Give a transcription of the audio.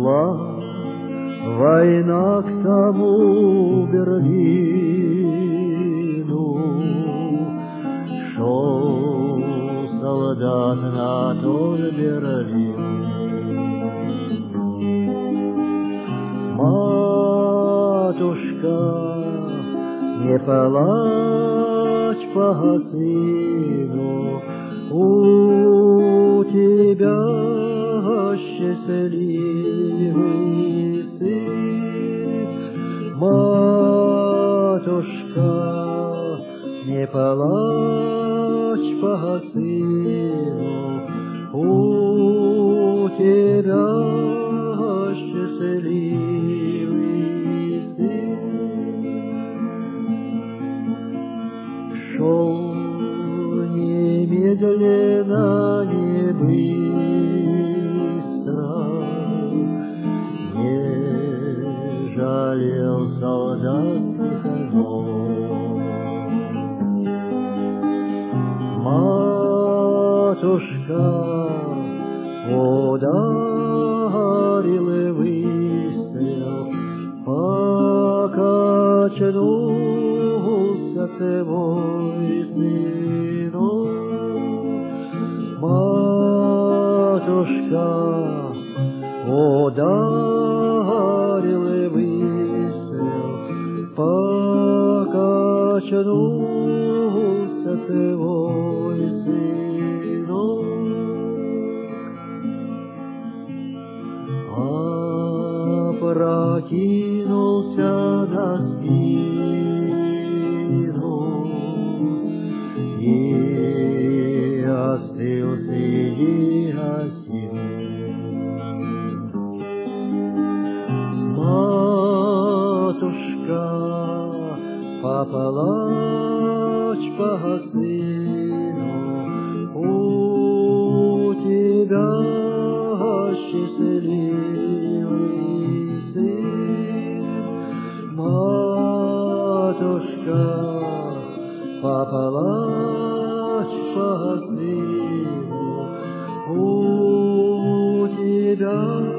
шла война к тому Берлину, шел солдат на тот Берлин. Матушка, не плачь по сыну, у тебя счастливый сын. Матушка, не плачь по сыну, у тебя счастливый сын. Шел немедленно, не быстро, не жалел солдатских ног. Матушка, ударил выстрел, покачнулся твой сынок. Матушка, ударил выстрел, покачнулся твой сынок. Опрокинулся на спину и остыл среди осин. Матушка, поплачь по сыну, у тебя счастливый сын. Матушка, поплачь по сыну, у тебя